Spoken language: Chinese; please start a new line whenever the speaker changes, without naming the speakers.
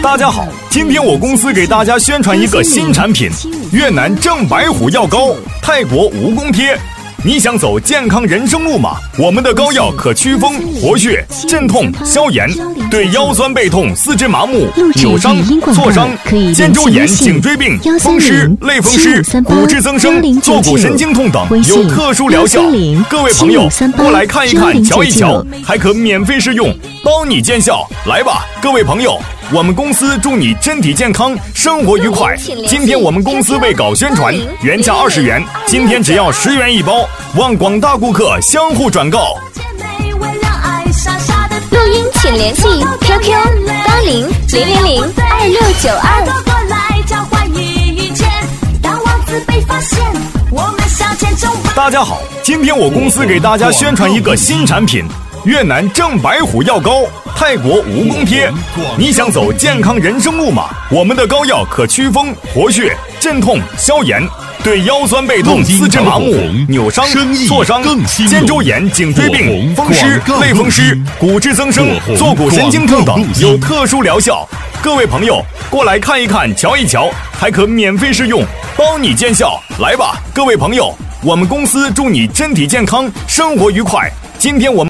大家好，今天我公司给大家宣传一个新产品——越南正白虎药膏，泰国蜈蚣贴。你想走健康人生路吗？我们的膏药可驱风、活血、镇痛、消炎，对腰酸背痛、四肢麻木、扭伤、挫伤、肩周炎、颈椎病、风湿、类风湿、骨质增生、坐骨神经痛等有特殊疗效。各位朋友，过来看一看、瞧一瞧，还可免费试用，包你见效。来吧，各位朋友，我们公司祝你身体健康，生活愉快。今天我们公司为搞宣传，原价20元，今天只要10元一包，望广大顾客相互转告。
录音请联系 QQ 80002692。
大家好，今天我公司给大家宣传一个新产品——越南正白虎药膏，泰国蜈蚣贴。你想走健康人生路吗？我们的膏药可驱风、活血、镇痛、消炎，对腰酸背痛、四肢麻木、扭伤、挫伤、肩周炎、颈椎病、风湿、类风湿、骨质增生、坐骨神经痛等有特殊疗效。各位朋友，过来看一看、瞧一瞧，还可免费试用，包你见效。来吧，各位朋友，我们公司祝你身体健康，生活愉快。今天我们